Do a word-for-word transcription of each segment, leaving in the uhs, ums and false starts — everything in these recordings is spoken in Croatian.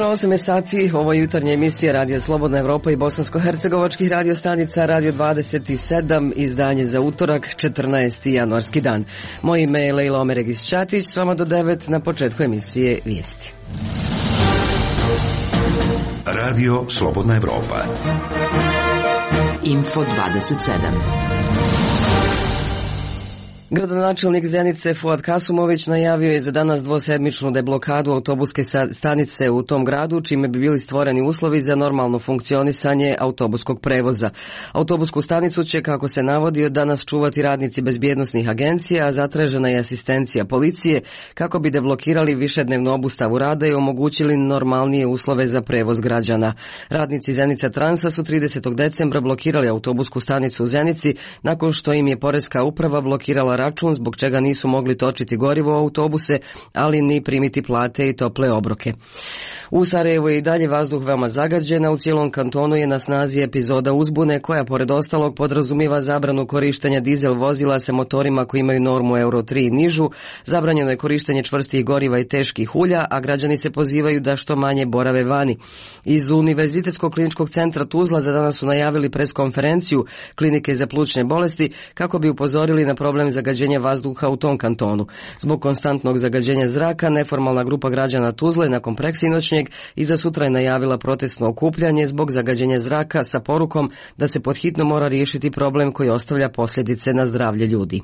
osam je sati, ovo je jutarnja emisija Radio Slobodna Evropa i bosansko-hercegovačkih radio stanica Radio dvadeset sedam, izdanje za utorak, četrnaesti januarski dan. Moje ime je Lejla Omeregić-Ćatić, s vama do devet na početku emisije Vijesti. Radio Slobodna Evropa. Info dvadeset sedam. Gradonačelnik Zenice Fuad Kasumović najavio je za danas dvosedmičnu deblokadu autobuske stanice u tom gradu, čime bi bili stvoreni uslovi za normalno funkcionisanje autobuskog prevoza. Autobusku stanicu će, kako se navodi, od danas čuvati radnici bezbjednosnih agencija, a zatražena je asistencija policije kako bi deblokirali višednevnu obustavu rada i omogućili normalnije uslove za prevoz građana. Radnici Zenica Transa su tridesetog decembra blokirali autobusku stanicu u Zenici nakon što im je Poreska uprava blokirala račun, zbog čega nisu mogli točiti gorivo u autobuse, ali ni primiti plate i tople obroke. U Sarajevu je i dalje vazduh veoma zagađen, a u cijelom kantonu je na snazi epizoda uzbune koja pored ostalog podrazumijeva zabranu korištenja dizel vozila sa motorima koji imaju normu Euro tri i nižu, zabranjeno je korištenje čvrstih goriva i teških ulja, a građani se pozivaju da što manje borave vani. Iz Univerzitetskog kliničkog centra Tuzla za danas su najavili preskonferenciju klinike za plućne bolesti kako bi upozorili na problem zagađenja vazduha u tom kantonu. Zbog konstantnog zagađenja zraka, neformalna grupa građana Tuzle nakon preksinoćnjeg i za sutra je najavila protestno okupljanje zbog zagađenja zraka sa porukom da se podhitno mora riješiti problem koji ostavlja posljedice na zdravlje ljudi.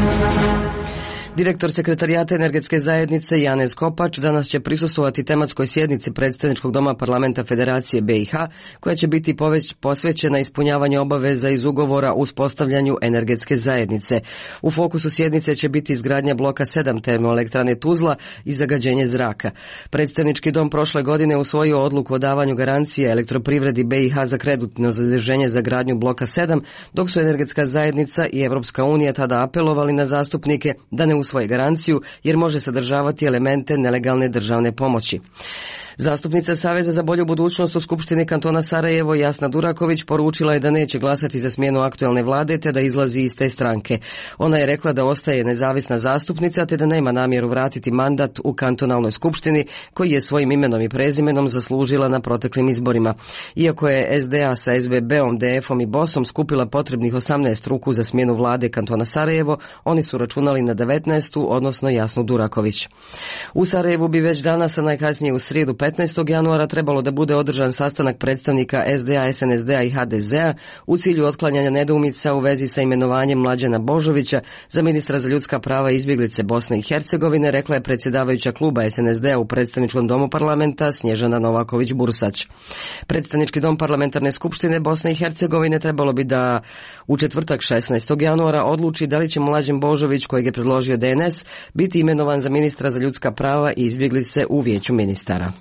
Direktor Sekretarijata energetske zajednice Janez Kopač danas će prisustvovati tematskoj sjednici Predstavničkog doma Parlamenta Federacije B i H, koja će biti poveć posvećena ispunjavanju obaveza iz ugovora o uspostavljanju energetske zajednice. U fokusu sjednice će biti izgradnja bloka sedam termoelektrane Tuzla i zagađenje zraka. Predstavnički dom prošle godine usvojio odluku o davanju garancije elektroprivredi B i H za kreditno zaduženje za gradnju bloka sedam, dok su energetska zajednica i Evropska unija tada apelovali na zastupnike da ne usvoje garanciju jer može sadržavati elemente nelegalne državne pomoći. Zastupnica Saveza za bolju budućnost u Skupštini kantona Sarajevo Jasna Duraković poručila je da neće glasati za smjenu aktualne vlade te da izlazi iz te stranke. Ona je rekla da ostaje nezavisna zastupnica te da nema namjeru vratiti mandat u kantonalnoj skupštini koji je svojim imenom i prezimenom zaslužila na proteklim izborima. Iako je S D A sa S B B-om, D F-om i Bosom skupila potrebnih osamnaest ruku za smjenu vlade kantona Sarajevo, oni su računali na devetnaestu, odnosno Jasnu Duraković. U Sarajevu bi već danas, a najkasnije u srijedu petnaestog januara trebalo da bude održan sastanak predstavnika S D A, S N S D-a i H D Z-a u cilju otklanjanja nedoumica u vezi sa imenovanjem Mlađana Božovića za ministra za ljudska prava i izbjeglice Bosne i Hercegovine, rekla je predsjedavajuća kluba S N S D-a u Predstavničkom domu parlamenta Snježana Novaković-Bursać. Predstavnički dom parlamentarne skupštine Bosne i Hercegovine trebalo bi da u četvrtak šesnaestog januara odluči da li će Mlađan Božović, kojeg je predložio D N S, biti imenovan za ministra za ljudska prava i izbjeglice u vijeću ministara.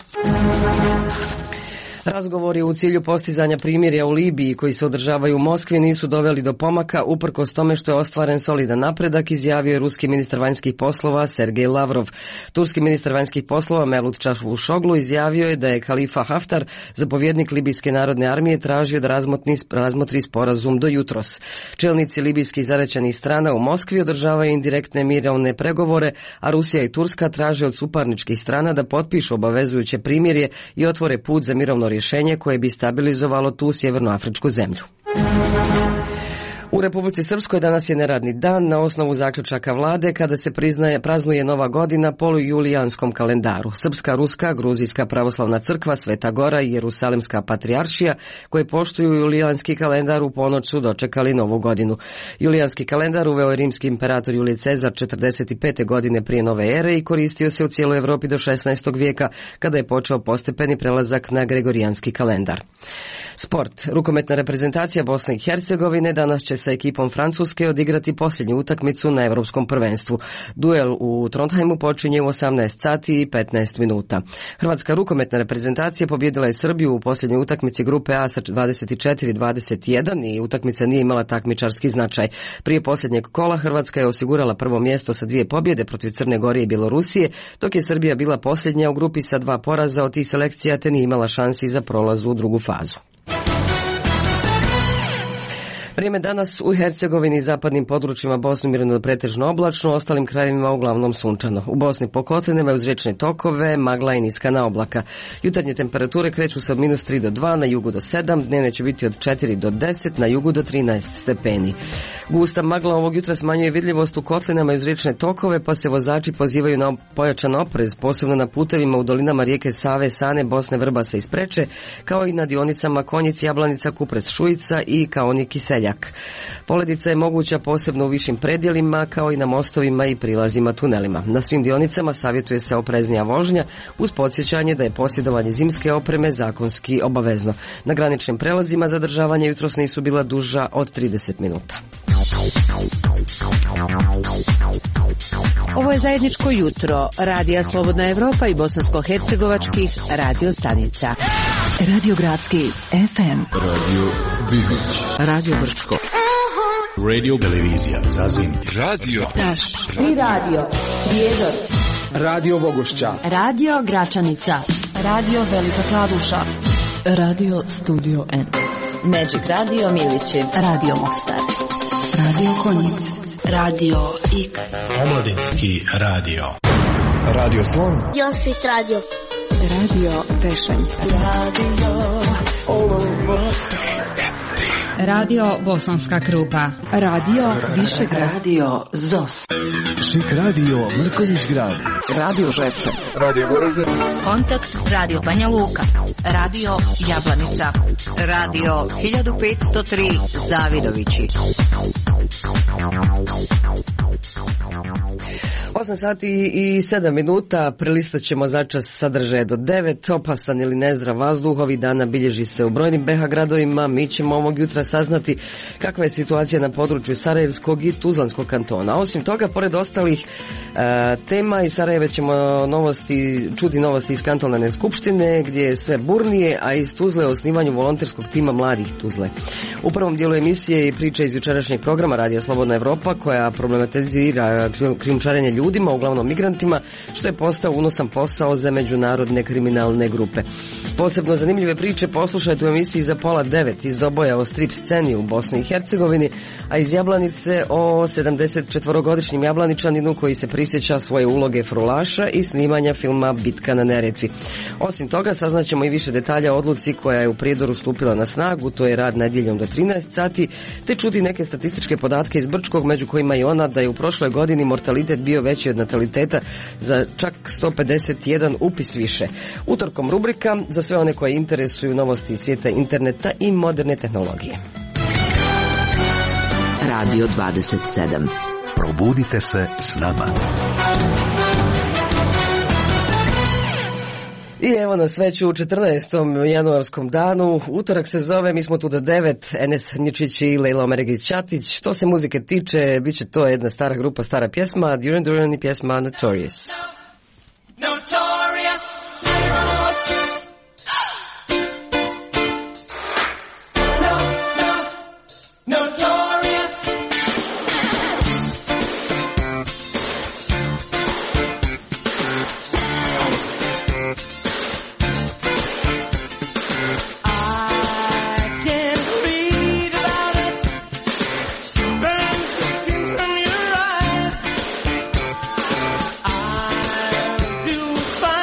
Razgovori u cilju postizanja primirja u Libiji koji se održavaju u Moskvi nisu doveli do pomaka uprkos tome što je ostvaren solidan napredak, izjavio je ruski ministar vanjskih poslova Sergej Lavrov. Turski ministar vanjskih poslova Mevlut Čavuşoglu izjavio je da je Khalifa Haftar, zapovjednik Libijske narodne armije, tražio da razmotri, razmotri sporazum do jutros. Čelnici libijskih zaraćenih strana u Moskvi održavaju indirektne mirovne pregovore, a Rusija i Turska traže od suparničkih strana da potpišu obavezujuće primirje i otvore put za mirovno rješenje koje bi stabilizovalo tu sjevernoafričku zemlju. U Republici Srpskoj danas je neradni dan na osnovu zaključaka vlade kada se priznaje, praznuje Nova godina po julijanskom kalendaru. Srpska, Ruska, Gruzijska pravoslavna crkva, Sveta Gora i Jerusalimska patrijaršija koje poštuju julijanski kalendar u ponoć su dočekali Novu godinu. Julijanski kalendar uveo je rimski imperator Julije Cezar četrdeset pete godine prije nove ere i koristio se u cijeloj Europi do šesnaestog vijeka kada je počeo postepeni prelazak na gregorijanski kalendar. Sport. Rukometna reprezentacija Bosne i Hercegovine danas će sa ekipom Francuske odigrati posljednju utakmicu na Europskom prvenstvu. Duel u Trondheimu počinje u osamnaest sati i petnaest minuta. Hrvatska rukometna reprezentacija pobjedila je Srbiju u posljednjoj utakmici grupe A sa dvadeset četiri dvadeset jedan i utakmica nije imala takmičarski značaj. Prije posljednjeg kola Hrvatska je osigurala prvo mjesto sa dvije pobjede protiv Crne Gore i Bjelorusije, dok je Srbija bila posljednja u grupi sa dva poraza od tih selekcija te nije imala šansi za prolaz u drugu fazu. Vrijeme danas u Hercegovini i zapadnim područjima Bosne umjereno do pretežno oblačno, u ostalim krajevima uglavnom sunčano. U Bosni po kotlinama uz riječne tokove, magla i niskana oblaka. Jutarnje temperature kreću se od minus tri do dva, na jugu do sedam, dnevne će biti od četiri do deset, na jugu do trinaest stepeni. Gusta magla ovog jutra smanjuje vidljivost u kotlinama i uz riječne tokove, pa se vozači pozivaju na pojačan oprez, posebno na putevima u dolinama rijeke Save, Sane, Bosne, Vrbasa i Spreče, kao i na dionicama Konjic, Jablanica, Kuprec, Šujica i Kaonik i Seljak. Poledica je moguća posebno u višim predjelima, kao i na mostovima i prilazima tunelima. Na svim dionicama savjetuje se opreznija vožnja, uz podsjećanje da je posjedovanje zimske opreme zakonski obavezno. Na graničnim prelazima zadržavanja jutros nisu bila duža od trideset minuta. Ovo je zajedničko jutro Radija Slobodna Evropa i bosansko-hercegovačkih radio stanica. Radio Gradski F M, Radio Bihoć, Radio Brčko, Radio Televizija Zazim, Radio Taš i Radio Prijedor, Radio Vogošća, Radio Gračanica, Radio Velika Kladuša, Radio Studio N, Magic Radio Milići, Radio Mostar, Radio Konjic, Radio X, Omladinski radio, Radio Slon, Josip Radio, Radio Tešanj, Radio Olubo, Radio Bosanska Krupa, Radio Višegrad, Radio Zos, Šik Radio Mrkonjić Grad, Radio Žepče, Radio Goražde, Kontakt Radio Banja Luka, Radio Jablanica, Radio hiljadu petsto tri Zavidovići. osam sati i sedam minuta, prelistat ćemo začas sadržaje do devet. Opasan ili nezdrav vazduh ovih dana bilježi se u brojnim B iH gradovima. Mi ćemo ovog jutra saznati kakva je situacija na području Sarajevskog i Tuzlanskog kantona. Osim toga, pored ostalih e, tema iz Sarajeva ćemo novosti, čuti novosti iz kantonalne skupštine gdje je sve burnije, a iz Tuzle o osnivanju volonterskog tima mladih Tuzle. U prvom dijelu emisije i priča iz jučerašnjeg programa Radija Slobodna Evropa koja problematizira krijumčarenje ljudima, uglavnom migrantima, što je postao unosan posao za međunarodne kriminalne grupe. Posebno zanimljive priče poslušajte u emisiji za pola devet iz Doboja o strip sceni u Bosni i Hercegovini, a iz Jablanice o sedamdesetčetvorogodišnjem Jablaničaninu koji se prisjeća svoje uloge frulaša i snimanja filma Bitka na Neretvi. Osim toga, saznaćemo i više detalja o odluci koja je u Prijedoru stupila na snagu, to je rad nedjeljom do trinaest sati, te čuti neke statističke podatke iz Brčkog, među kojima i ona da je u prošloj godini mortalitet bio veći od nataliteta za čak sto pedeset jedan upis više. Utorkom rubrika za sve one koje interesuju novosti iz svijeta interneta i moderne tehnologije. Radio dvadeset sedam. Probudite se s nama. I evo nas već u četrnaestom januarskom danu, utorak se zove, mi smo tu do devet, Enes Njičić i Lejla Omeregić-Ćatić. Što se muzike tiče, bit će to jedna stara grupa, stara pjesma, Duran Duran i pjesma Notorious. Notorious. No, no, notorious. Fine.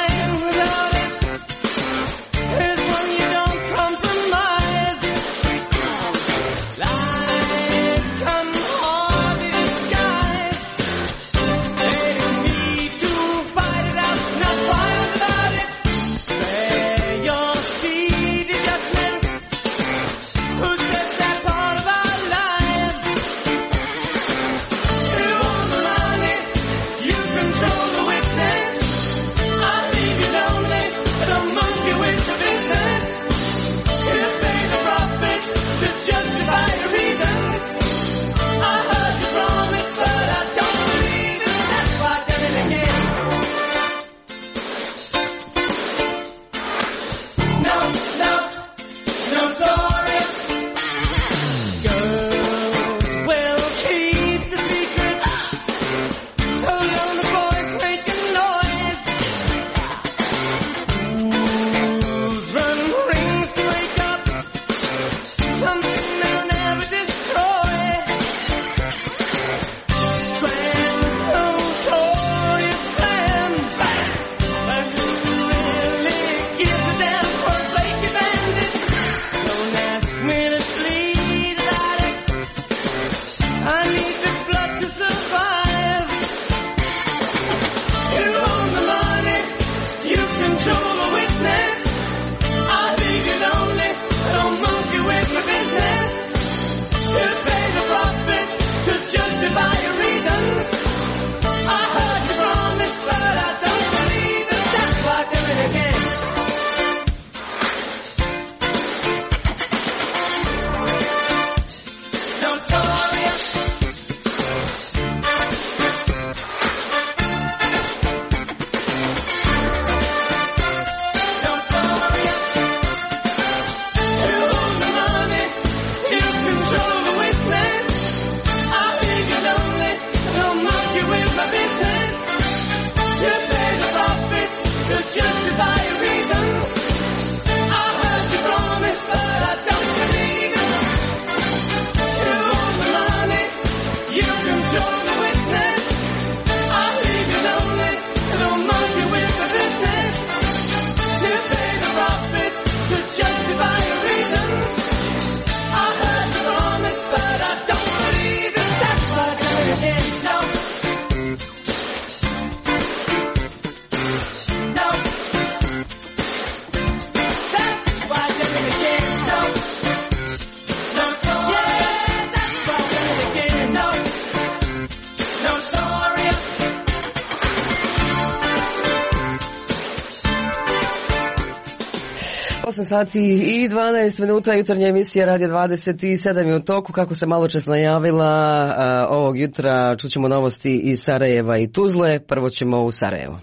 osam sati i dvanaest minuta, jutarnja emisija Radio dvadeset sedam je u toku. Kako se malo čas najavila, a, ovog jutra čućemo novosti iz Sarajeva i Tuzle. Prvo ćemo u Sarajevo.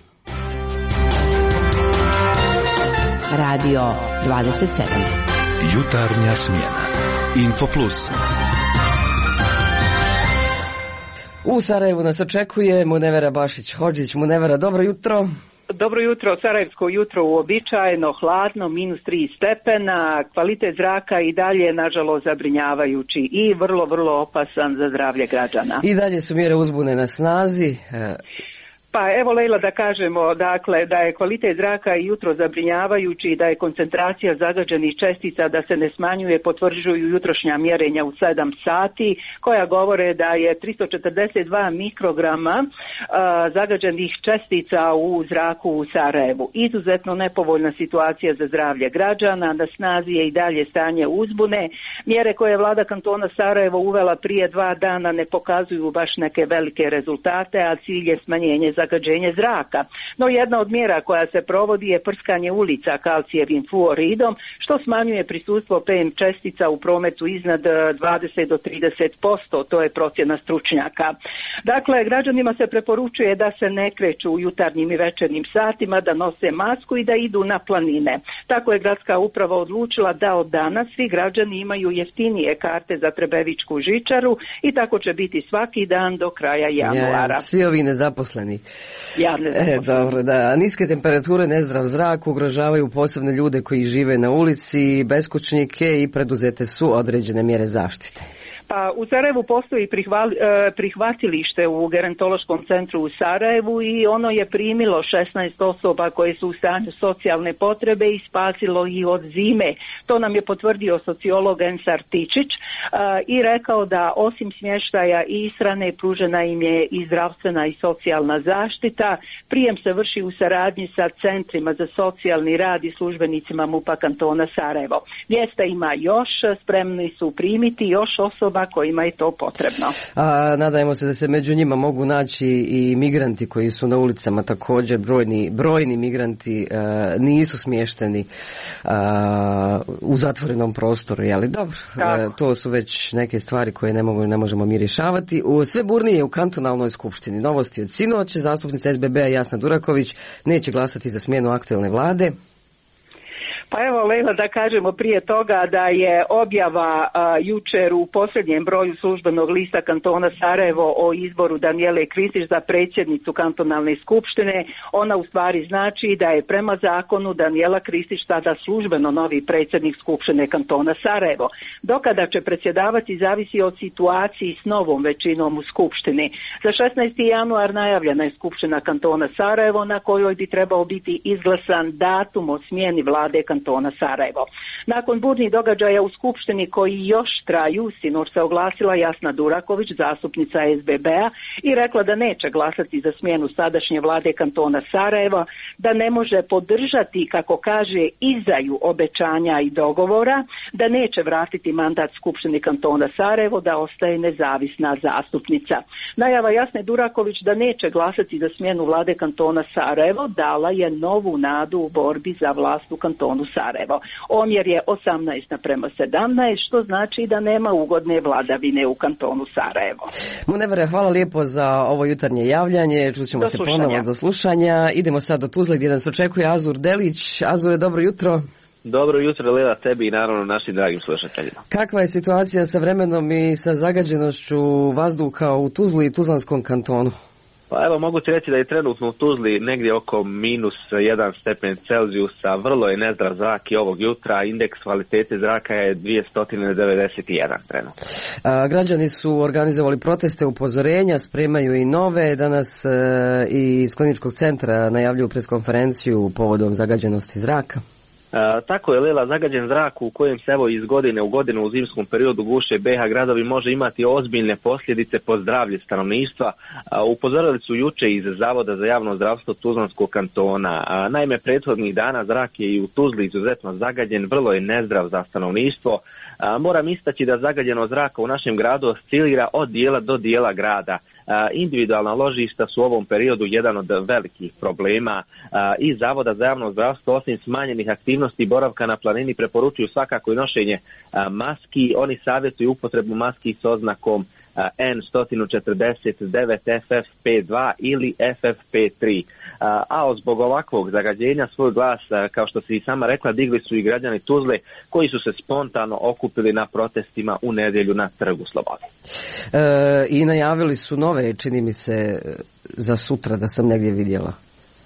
Radio dvadeset sedam. Jutarnja smjena. Info Plus. U Sarajevu nas očekuje Munevera Bašić-Hodžić. Munevera, dobro jutro. Dobro jutro, sarajevsko jutro uobičajeno, hladno, minus tri stepena, kvalitet zraka i dalje nažalost zabrinjavajući i vrlo, vrlo opasan za zdravlje građana. I dalje su mjere uzbune na snazi. Pa evo Lejla da kažemo dakle da je kvalitet zraka i jutro zabrinjavajući i da je koncentracija zagađenih čestica da se ne smanjuje potvrđuju jutrošnja mjerenja u sedam sati koja govore da je tristo četrdeset dva mikrograma a, zagađenih čestica u zraku u Sarajevu. Izuzetno nepovoljna situacija za zdravlje građana, na snazi je i dalje stanje uzbune. Mjere koje je vlada kantona Sarajevo uvela prije dva dana ne pokazuju baš neke velike rezultate, a cilj je smanjenje zagađenje zraka. No jedna od mjera koja se provodi je prskanje ulica kalcijevim fluoridom, što smanjuje prisustvo P M čestica u prometu iznad dvadeset do trideset posto, to je procjena stručnjaka. Dakle, građanima se preporučuje da se ne kreću u jutarnjim i večernjim satima, da nose masku i da idu na planine. Tako je gradska uprava odlučila da od danas svi građani imaju jeftinije karte za Trebevičku žičaru i tako će biti svaki dan do kraja januara. Ja, svi ovi nezaposleni. E, dobro, da. Niske temperature, nezdrav zrak ugrožavaju posebno ljude koji žive na ulici, beskućnike i preduzete su određene mjere zaštite. Pa u Sarajevu postoji prihvali, prihvatilište u gerontološkom centru u Sarajevu i ono je primilo šesnaest osoba koje su u stanju socijalne potrebe i spasilo ih od zime. To nam je potvrdio sociolog Ensar Tičić i rekao da osim smještaja i ishrane pružena im je i zdravstvena i socijalna zaštita. Prijem se vrši u saradnji sa centrima za socijalni rad i službenicima MUP-a kantona Sarajevo. Mjesta ima još, spremni su primiti još osoba kojima je to potrebno. A nadajmo se da se među njima mogu naći i migranti koji su na ulicama također, brojni, brojni migranti a, nisu smješteni a, u zatvorenom prostoru, ali dobro, a, to su već neke stvari koje ne, mogu, ne možemo mi rješavati. U, sve burnije u kantonalnoj skupštini. Novosti od sinoć, zastupnica S B B-a Jasna Duraković neće glasati za smjenu aktuelne vlade. Pa evo Lejla da kažemo prije toga da je objava a, jučer u posljednjem broju službenog lista kantona Sarajevo o izboru Danijele Kristić za predsjednicu kantonalne skupštine. Ona u stvari znači da je prema zakonu Danijela Kristić sada službeno novi predsjednik skupštine kantona Sarajevo. Dokada će predsjedavati zavisi od situaciji s novom većinom u skupštini. Za šesnaesti januar najavljena je skupština kantona Sarajevo na kojoj bi trebao biti izglasan datum o smjeni vlade kantona kantona Sarajevo. Nakon burnih događaja u skupštini koji još traju, sinoć se oglasila Jasna Duraković, zastupnica S B B-a, i rekla da neće glasati za smjenu sadašnje vlade kantona Sarajeva, da ne može podržati, kako kaže, izdaju obećanja i dogovora, da neće vratiti mandat skupštini kantona Sarajevo, da ostaje nezavisna zastupnica. Najava Jasne Duraković da neće glasati za smjenu vlade kantona Sarajevo dala je novu nadu u borbi za vlast u kantonu Sarajevo. Omjer je osamnaest naprema sedamnaest, što znači da nema ugodne vladavine u kantonu Sarajevo. Munevere, hvala lijepo za ovo jutarnje javljanje. Čućemo se ponovo do slušanja. Idemo sad do Tuzle gdje nas očekuje Azur Delić. Azure, dobro jutro. Dobro jutro, Lela, tebi i naravno našim dragim slušateljima. Kakva je situacija sa vremenom i sa zagađenošću vazduha u Tuzli i Tuzlanskom kantonu? Pa evo, mogu ti reći da je trenutno u Tuzli negdje oko minus jedan stepen Celzijusa, vrlo je nezdrav zrak i ovog jutra, indeks kvalitete zraka je dvjesto devedeset jedan trenutno. A, građani su organizovali proteste, upozorenja, spremaju i nove, danas e, i iz kliničkog centra najavljuju preskonferenciju povodom zagađenosti zraka. E, tako je, Lela, zagađen zrak u kojem se evo iz godine u godinu u zimskom periodu guše B iH gradovi može imati ozbiljne posljedice po zdravlje stanovništva. E, upozorili su juče iz Zavoda za javno zdravstvo Tuzlanskog kantona. E, naime, prethodnih dana zrak je i u Tuzli izuzetno zagađen, vrlo je nezdrav za stanovništvo. E, moram istaći da zagađenost zraka u našem gradu oscilira od dijela do dijela grada. Individualna ložišta su u ovom periodu jedan od velikih problema i Zavoda za javno zdravstvo, osim smanjenih aktivnosti boravka na planini, preporučuju svakako i nošenje maski. Oni savjetuju upotrebu maski s oznakom N sto četrdeset devet F F P dva ili F F P tri. A zbog ovakvog zagađenja svoj glas, kao što si i sama rekla, digli su i građani Tuzle koji su se spontano okupili na protestima u nedjelju na Trgu Slobode. E, I najavili su nove, čini mi se, za sutra, da sam negdje vidjela.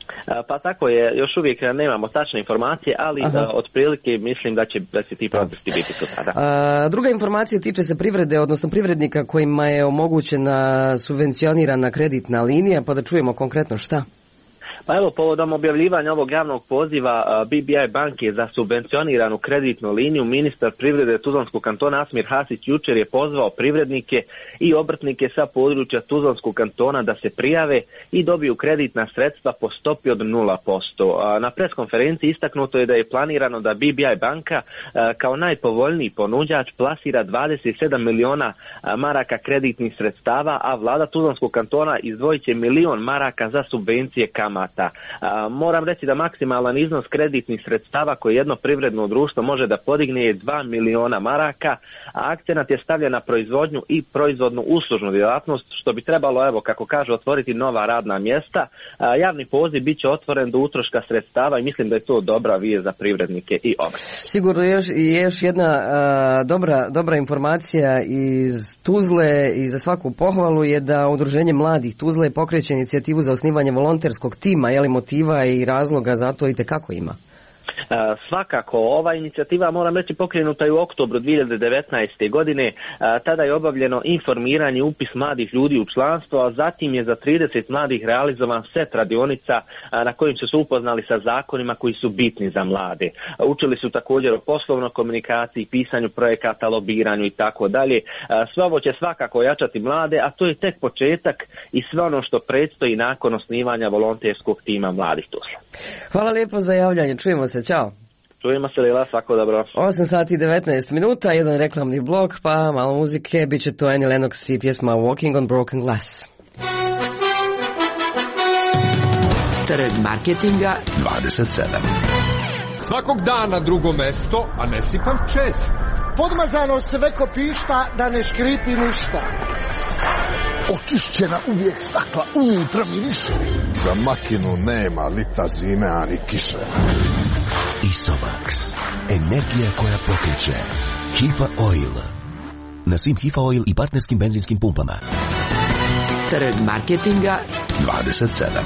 Pa tako je, još uvijek nemamo tačne informacije, ali da, otprilike mislim da će, da će ti protesti biti sutra. A, druga informacija tiče se privrede, odnosno privrednika kojima je omogućena subvencionirana kreditna linija, pa da čujemo konkretno šta. Pa evo, povodom objavljivanja ovog javnog poziva B B I banke za subvencioniranu kreditnu liniju, ministar privrede Tuzlanskog kantona Asmir Hasić jučer je pozvao privrednike i obrtnike sa područja Tuzlanskog kantona da se prijave i dobiju kreditna sredstva po stopi od nula posto. Na preskonferenciji istaknuto je da je planirano da B B I banka kao najpovoljniji ponuđač plasira dvadeset sedam miliona maraka kreditnih sredstava, a vlada Tuzlanskog kantona izdvojit će milion maraka za subvencije kamata. A, moram reći da maksimalan iznos kreditnih sredstava koje jedno privredno društvo može da podigne je dva miliona maraka, a akcenat je stavljen na proizvodnju i proizvodnu uslužnu djelatnost, što bi trebalo, evo kako kažu, otvoriti nova radna mjesta. A, javni poziv bit će otvoren do utroška sredstava i mislim da je to dobra vijest za privrednike i obrtnike. Sigurno još, još jedna a, dobra, dobra informacija iz Tuzle i za svaku pohvalu je da Udruženje mladih Tuzle pokreće inicijativu za osnivanje volonterskog tima. Je li motiva i razloga za to itekako ima? Uh, svakako, ova inicijativa, moram reći, pokrenuta je u oktobru dvije hiljade devetnaeste. godine. Uh, tada je obavljeno informiranje i upis mladih ljudi u članstvo, a zatim je za trideset mladih realizovan set radionica uh, na kojim su se upoznali sa zakonima koji su bitni za mlade. Uh, učili su također o poslovnoj komunikaciji, pisanju projekata, lobiranju i tako dalje. Sve ovo će svakako ojačati mlade, a to je tek početak i sve ono što predstoji nakon osnivanja volonterskog tima mladih Tuzla. Hvala lijepo za javljanje, čujemo se, čao. Čujemo se, Lila, svako dobro. osam sati i devetnaest minuta, jedan reklamni blok, pa malo muzike, bit će to Annie Lennox i pjesma Walking on Broken Glass. Trg marketinga dvadeset sedam. Svakog dana drugo mesto, a ne sipam čest. Podmazano sve ko pišta, da ne škripi ništa. Očišćena uvijek stakla, unutra miriše. Za makinu nema lita zime, ani kiše. Isomax. Energija koja pokreće. Hifa Oil. Na svim Hifa Oil i partnerskim benzinskim pumpama. Trg marketinga dvadeset sedam.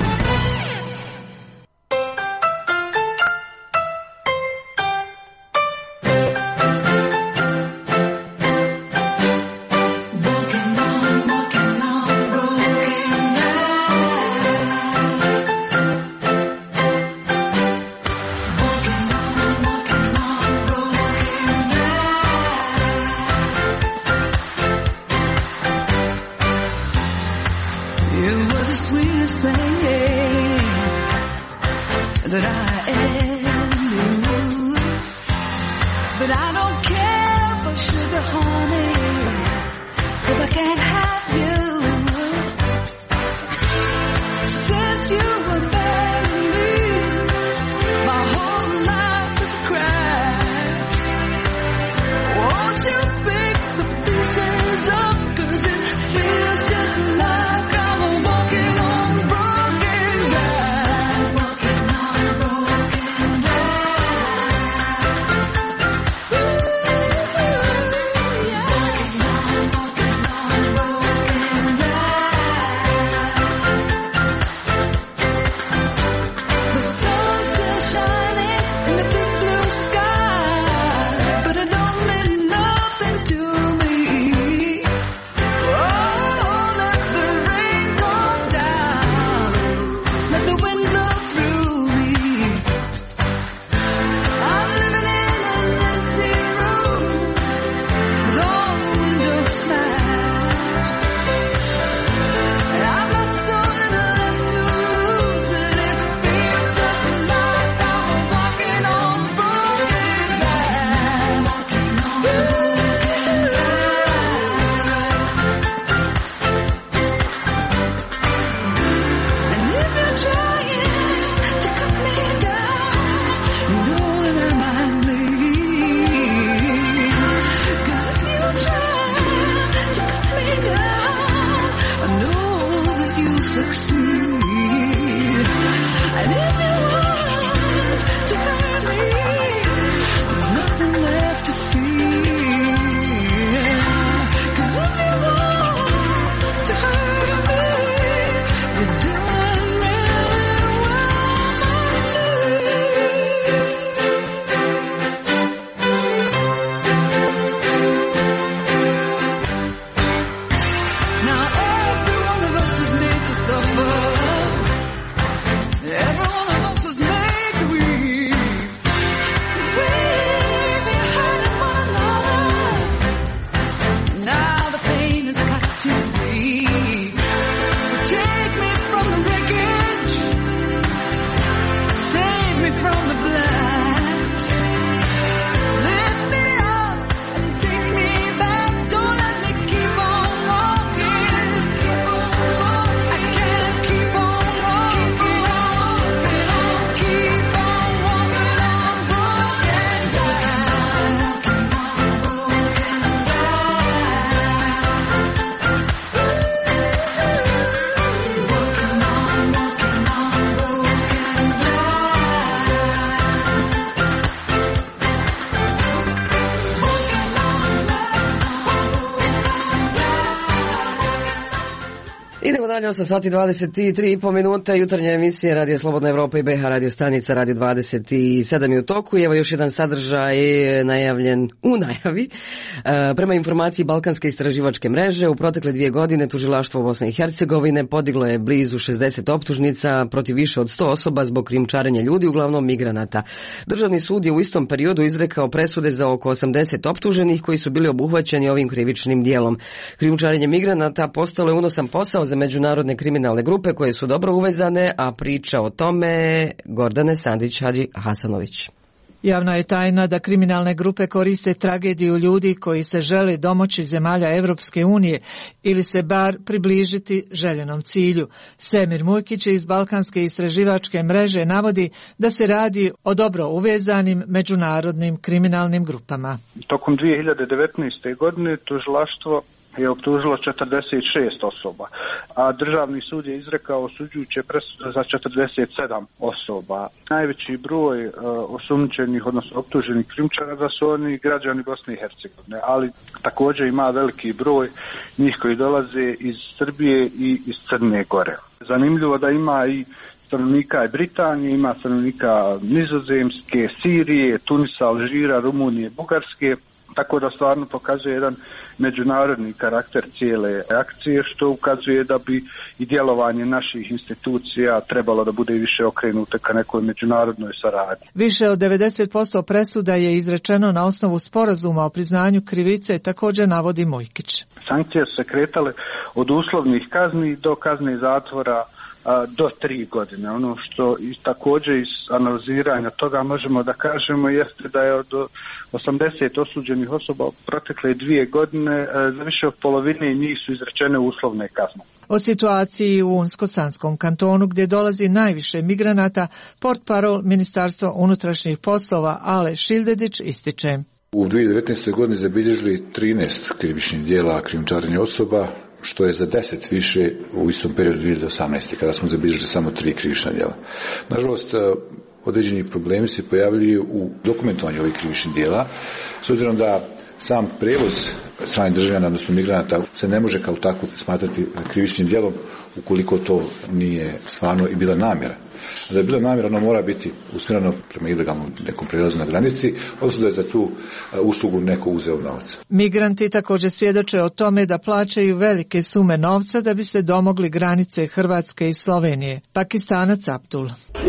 dalje, osam sati dvadeset tri i po minuta, jutarnje emisije Radio Slobodna Evropa i B H radio stanica Radio dvadeset sedam je u toku i evo još jedan sadržaj najavljen u najavi. E, prema informaciji Balkanske istraživačke mreže, u protekle dvije godine tužilaštvo Bosne i Hercegovine podiglo je blizu šezdeset optužnica protiv više od sto osoba zbog krijumčarenja ljudi, uglavnom migranata. Državni sud je u istom periodu izrekao presude za oko osamdeset optuženih koji su bili obuhvaćeni ovim krivičnim dijelom. Krijumčarenje migranata postalo je unosan posao za međunarodne kriminalne grupe koje su dobro uvezane, a priča o tome Gordane Sandić-Hasanović. Javna je tajna da kriminalne grupe koriste tragediju ljudi koji se žele domoći zemalja Evropske unije ili se bar približiti željenom cilju. Semir Mujkić iz Balkanske istraživačke mreže navodi da se radi o dobro uvezanim međunarodnim kriminalnim grupama. Tokom dvije hiljade devetnaeste. godine tužilaštvo je optužilo četrdeset šest osoba, a državni sud je izrekao osuđujuće presude za četrdeset sedam osoba. Najveći broj uh, osumnjičenih, odnosno optuženih krijumčara su oni građani Bosne i Hercegovine, ali također ima veliki broj njih koji dolaze iz Srbije i iz Crne Gore. Zanimljivo da ima i stanovnika Britanije, ima stanovnika Nizozemske, Sirije, Tunisa, Alžira, Rumunije, Bugarske, tako da stvarno pokazuje jedan međunarodni karakter cijele akcije, što ukazuje da bi i djelovanje naših institucija trebalo da bude više okrenuto ka nekoj međunarodnoj saradnji. Više od devedeset posto presuda je izrečeno na osnovu sporazuma o priznanju krivice, također navodi Mujkić. Sankcije su se kretale od uslovnih kazni do kazne zatvora a, do tri godine. Ono što i također iz analiziranja toga možemo da kažemo jeste da je od osamdeset osuđenih osoba protekle dvije godine za više od polovine njih su izrečene uslovne kazne. O situaciji u Unsko-Sanskom kantonu gdje dolazi najviše migranata, portparol Ministarstva unutrašnjih poslova Ale Šildedić ističe. U dvije hiljade devetnaestoj. godini zabilježili trinaest krivičnih djela krijumčarenja osoba, što je za deset više u istom periodu dvije hiljade osamnaeste. kada smo zabilježili samo tri krivična djela. Nažalost, određeni problemi se pojavljuju u dokumentovanju ovih krivičnih djela, s obzirom da sam prevoz stranih državljana, odnosno migranata, se ne može kao tako smatrati krivičnim djelom ukoliko to nije stvarno i bila namjera. Da je bila namjera, ono mora biti usmjereno prema ilegalnom nekom prelazu na granici, odnosno da je za tu uslugu neko uzeo novac. Migranti također svjedoče o tome da plaćaju velike sume novca da bi se domogli granice Hrvatske i Slovenije. Pakistanac Abdul.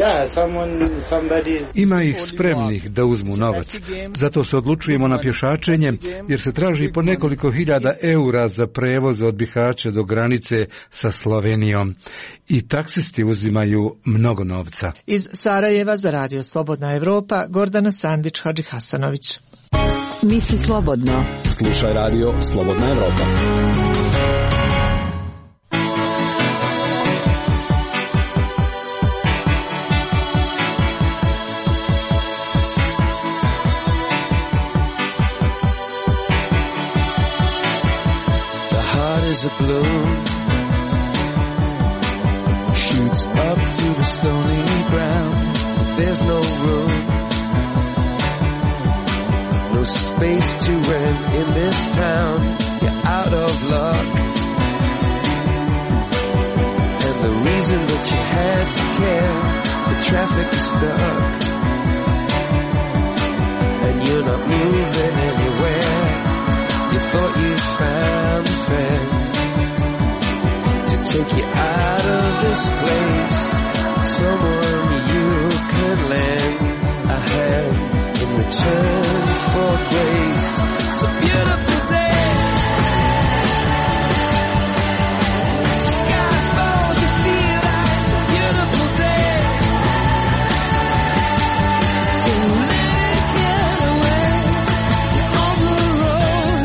Ima ih spremnih da uzmu novac. Zato se odlučujemo na pješačenje, jer se traži po nekoliko hiljada eura za prevoz od Bihaća do granice sa Slovenijom. I taksisti uzimaju mnogo novca. Iz Sarajeva za Radio Slobodna Evropa, Gordana Sandić-Hadžihasanović. Misli slobodno. Slušaj Radio Slobodna Evropa. The heart is a balloon, shoots up through the stony ground. There's no room, no space to rent in this town. You're out of luck, and the reason that you had to care, the traffic is stuck, and you're not moving anywhere. You thought you found a friend to take you out of this place, someone you could lend a hand in return for grace. It's a beautiful day. Sky falls, you feel like it's a beautiful day. So let it get away on the road.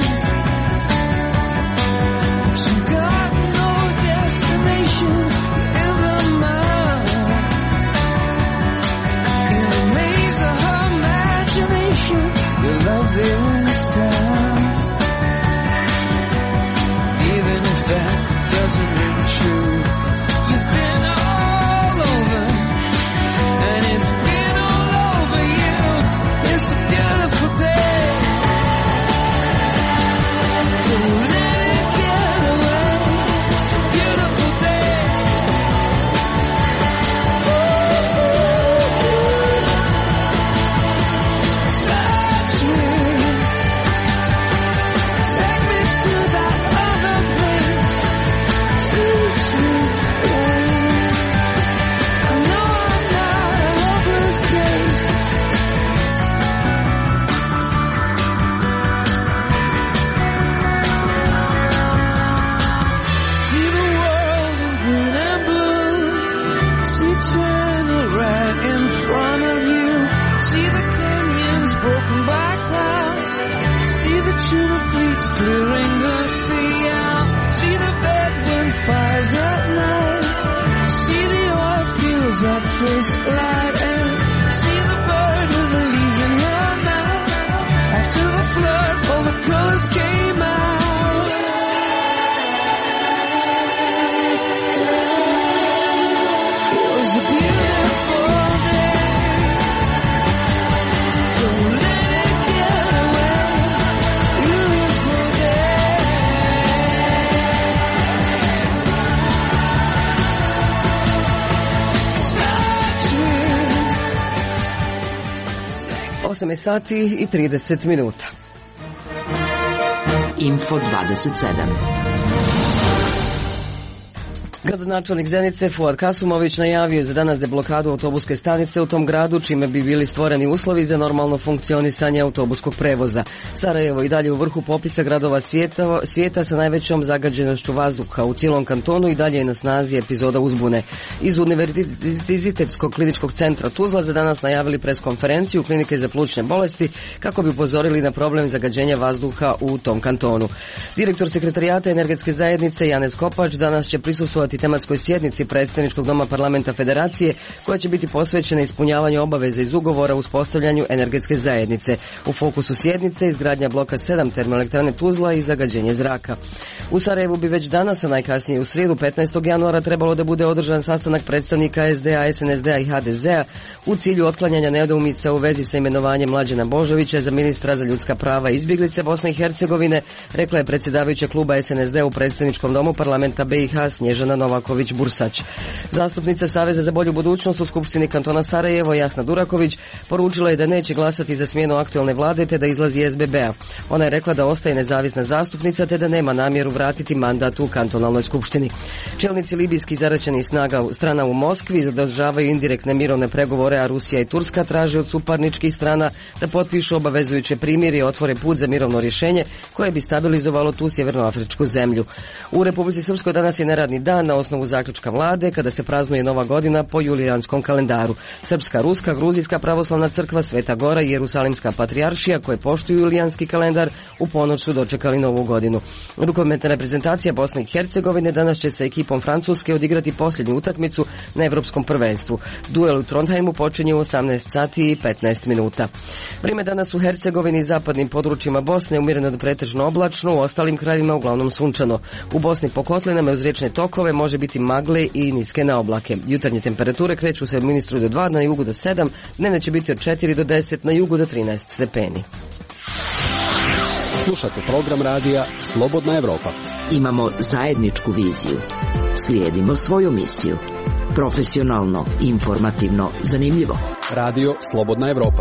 So got no destination in the mind. In the maze of her imagination, your love this town. Even if that doesn't ring true, you've been all over, and it's been all over you. It's a beautiful day. So let it get away. It's a beautiful day. tuna fleets clearing the sea out. See the bedroom fires at night. See the oil fields at first light. And see the bird with the leaf in her mouth. After the flood, all the colors came out. It was a beautiful day. Don't let it get away. Beautiful day. Touch me. osam je sati i trideset minuta. Info dvadeset sedam. Gradonačelnik Zenice Fuad Kasumović najavio je za danas deblokadu autobuske stanice u tom gradu, čime bi bili stvoreni uslovi za normalno funkcionisanje autobuskog prevoza. Sarajevo i dalje u vrhu popisa gradova svijeta, svijeta sa najvećom zagađenošću vazduha. U cijelom kantonu i dalje je na snazi epizoda uzbune. Iz Univerzitetskog kliničkog centra Tuzla za danas najavili preskonferenciju klinike za plućne bolesti kako bi upozorili na problem zagađenja vazduha u tom kantonu. Direktor sekretarijata energetske zajednice Janez Kopač danas će prisustvovati tematskoj sjednici predstavničkog doma parlamenta Federacije koja će biti posvećena ispunjavanju obaveza iz ugovora o uspostavljanju energetske zajednice. U fokusu sjednice izgradnja bloka sedam termoelektrane Tuzla i zagađenje zraka. U Sarajevu bi već danas, a najkasnije u srijedu petnaestog januara trebalo da bude održan sastanak predstavnika es de a, es en es de a i ha de ze a u cilju otklanjanja nedoumica u vezi sa imenovanjem Mlađana Božovića za ministra za ljudska prava i izbjeglice Bosne i Hercegovine, rekla je predsjedavajuća kluba es en es de a u predstavničkom domu parlamenta be i ha Snježana Novaković-Bursać. Zastupnica Saveza za bolju budućnost u Skupštini kantona Sarajevo Jasna Duraković poručila je da neće glasati za smjenu aktualne vlade te da izlazi es be be a. Ona je rekla da ostaje nezavisna zastupnica te da nema namjeru vratiti mandat u kantonalnoj skupštini. Čelnici libijskih zaraćenih snaga strana u Moskvi zadržavaju indirektne mirovne pregovore, a Rusija i Turska traže od suparničkih strana da potpišu obavezujuće primirje i otvore put za mirovno rješenje koje bi stabilizovalo tu sjevernoafričku zemlju. U Republici Srpskoj danas je neradni dan na osnovu zaključka vlade kada se praznuje nova godina po julijanskom kalendaru. Srpska, Ruska, Gruzijska pravoslavna crkva, Sveta Gora i Jerusalimska patrijaršija koje poštuju julijanski kalendar u ponoć su dočekali novu godinu. Rukometna reprezentacija Bosne i Hercegovine danas će sa ekipom Francuske odigrati posljednju utakmicu na Evropskom prvenstvu. Duel u Trondheimu počinje u osamnaest sati i petnaest minuta. Vrijeme danas u Hercegovini i zapadnim područjima Bosne umjereno do pretežno oblačno, u ostalim krajevima uglavnom sunčano. U Bosni po kotlinama uz riječne tokove može biti magle i niske na oblake. Jutarnje temperature kreću se u ministru do dva, na jugu do sedam, dnevne će biti od četiri do deset, na jugu do trinaest stepeni. Slušate program radija Slobodna Evropa. Imamo zajedničku viziju. Slijedimo svoju misiju. Profesionalno, informativno, zanimljivo. Radio Slobodna Evropa.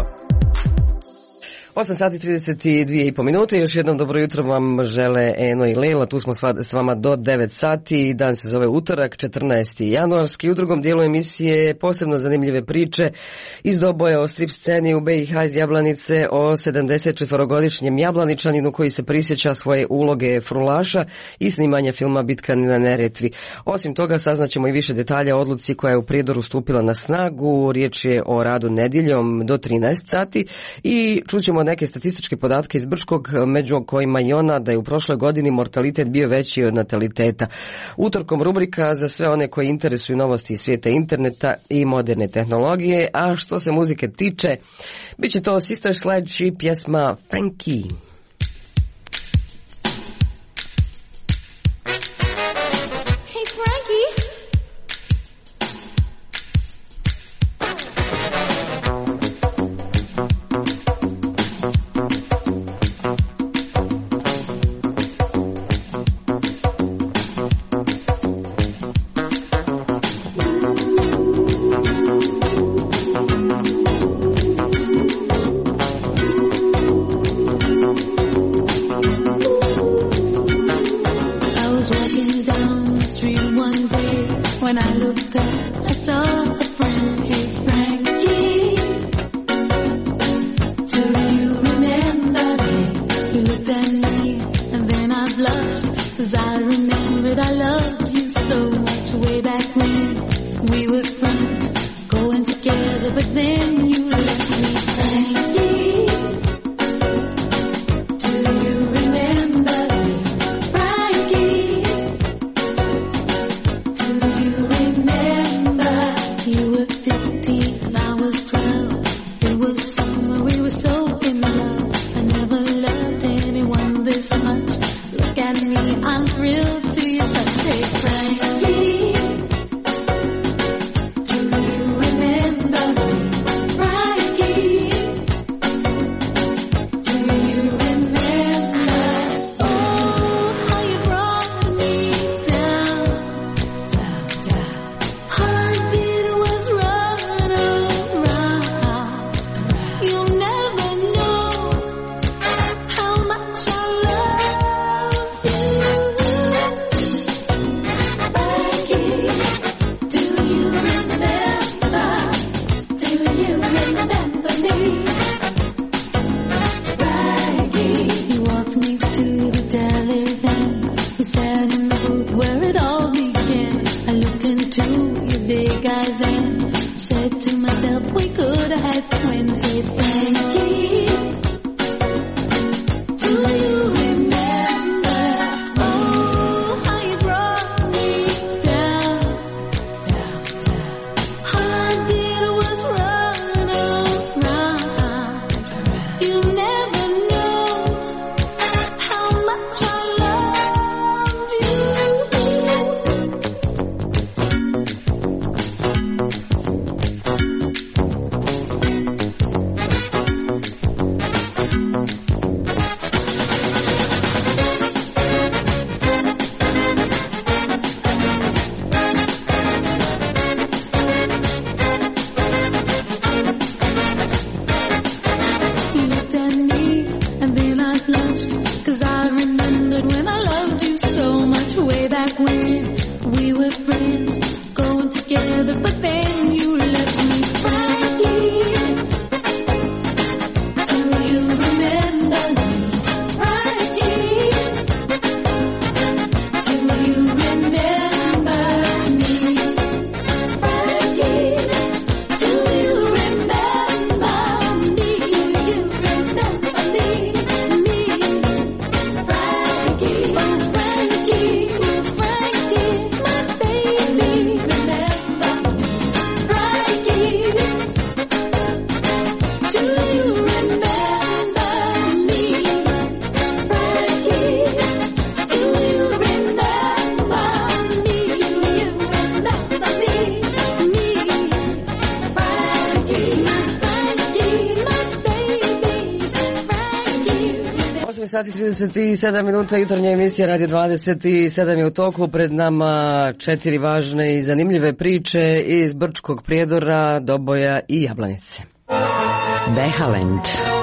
osam sati trideset dvije i pol minute. Još jednom dobro jutro vam žele Eno i Lejla. Tu smo s vama do devet sati. Dan se zove utorak, četrnaesti januarski. U drugom dijelu emisije posebno zanimljive priče iz doboja o strip sceni u be i ha iz Jablanice o sedamdesetčetvorogodišnjem Jablaničaninu koji se prisjeća svoje uloge frulaša i snimanja filma Bitka na Neretvi. Osim toga saznaćemo i više detalja o odluci koja je u Prijedoru stupila na snagu. Riječ je o radu nedjeljom do trinaest sati i čućemo neke statističke podatke iz Brčkog, među kojima i ona da je u prošloj godini mortalitet bio veći od nataliteta. Utorkom rubrika za sve one koji interesuju novosti iz svijeta interneta i moderne tehnologije, a što se muzike tiče, bit će to Sister Sledge i pjesma Frankie. Do you I blushed, 'cause I remembered when I loved you so much way back when we were friends, going together, but then you left me frightened. Do you remember me? Frightened. Do you remember me? Frightened. Do you remember me? Do you remember me? Me. Frankie, oh Frankie, oh Frankie, my baby. Remember me? Frankie. Do you remember me? Frankie. Do you remember me? Do you remember me? Me. Frankie, Frankie, my baby. Frankie. osam sati trideset sedam minuta, jutarnja emisija Radio dvadeset sedam je u toku. Pred nama četiri važne i zanimljive priče iz Brčkog Prijedora, Doboja i Jablanice. Behalend.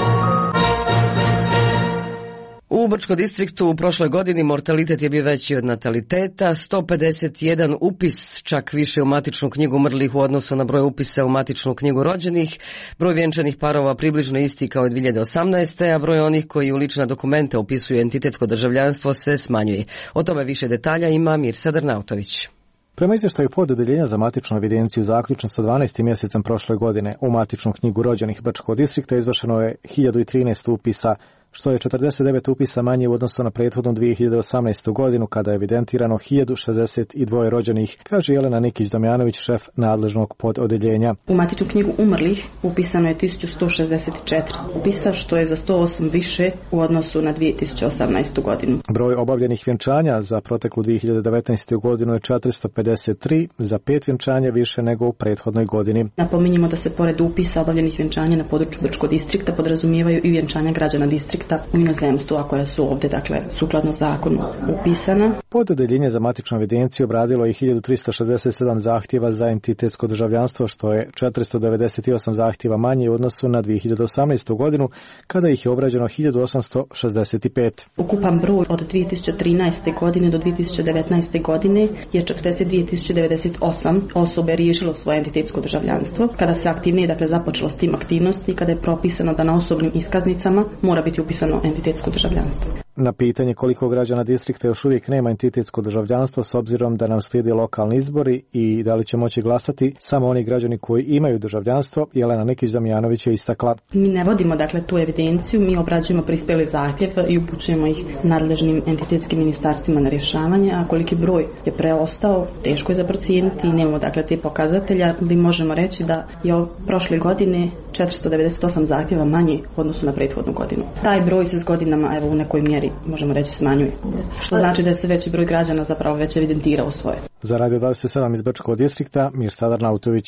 U Brčkom distriktu u prošloj godini mortalitet je bio veći od nataliteta, sto pedeset jedan upis, čak više u matičnu knjigu umrlih u odnosu na broj upisa u matičnu knjigu rođenih, broj vjenčanih parova približno isti kao i dvije hiljade osamnaeste. a broj onih koji u lična dokumenta upisuju entitetsko državljanstvo se smanjuje. O tome više detalja ima Mirsadar Nautović. Prema izvještaju pododeljenja za matičnu evidenciju zaključno sa dvanaestim mjesecem prošle godine u matičnu knjigu rođenih Brčkog distrikta izvršeno je hiljadu trinaest upisa, što je četrdeset devet upisa manje u odnosu na prethodnu dvije hiljade osamnaestu. godinu kada je evidentirano hiljadu šezdeset dva rođenih, kaže Jelena Nikić-Damjanović, šef nadležnog pododeljenja. U matičnu knjigu umrlih upisano je tisuću sto šezdeset četiri upisa, što je za sto osam više u odnosu na dvije tisuće osamnaestu. godinu. Broj obavljenih vjenčanja za proteklu dvije hiljade devetnaestu. godinu je četiristo pedeset tri, za pet vjenčanja više nego u prethodnoj godini. Napominjemo da se pored upisa obavljenih vjenčanja na području Brčkog distrikta podrazumijevaju i vjenčanja građana distrikta u inozemstvu, a koja su ovdje, dakle, sukladno zakonu upisana. Pododeljenje za matičnu evidenciju obradilo je hiljadu tristo šezdeset sedam zahtjeva za entitetsko državljanstvo, što je četiristo devedeset osam zahtjeva manje u odnosu na dvije hiljade osamnaestu. godinu, kada ih je obrađeno hiljadu osamsto šezdeset pet. Ukupan broj od dvije tisuće trinaeste. godine do dvije tisuće devetnaeste. godine je četrdeset dvije tisuće devedeset osam osobe riješilo svoje entitetsko državljanstvo. Kada se aktivnije, dakle, započelo s tim aktivnosti, kada je propisano da na osobnim iskaznicama mora biti upisano entitetsko državljanstvo. Na pitanje koliko građana distrikta još uvijek nema entitetsko državljanstvo, s obzirom da nam slijedi lokalni izbori i da li će moći glasati samo oni građani koji imaju državljanstvo, Jelena Nikić-Damjanović je istakla. Mi ne vodimo, dakle, tu evidenciju, mi obrađujemo prispjeli zahtjev i upućujemo ih nadležnim entitetskim ministarstvima na rješavanje, a koliki broj je preostao, teško je za procijeniti i nemamo, dakle, te pokazatelja. Mi možemo reći da je od prošle godine četiristo devedeset osam zahtjeva manje u odnosu na prethodnu godinu. Taj broj se s godinama, evo, u nekoj mjeri, možemo reći, smanjuje. Što znači da je se veći broj građana zapravo već evidentirao svoje. Za Radio dvadeset sedam iz Brčkog distrikta, Mirsadar Nautović.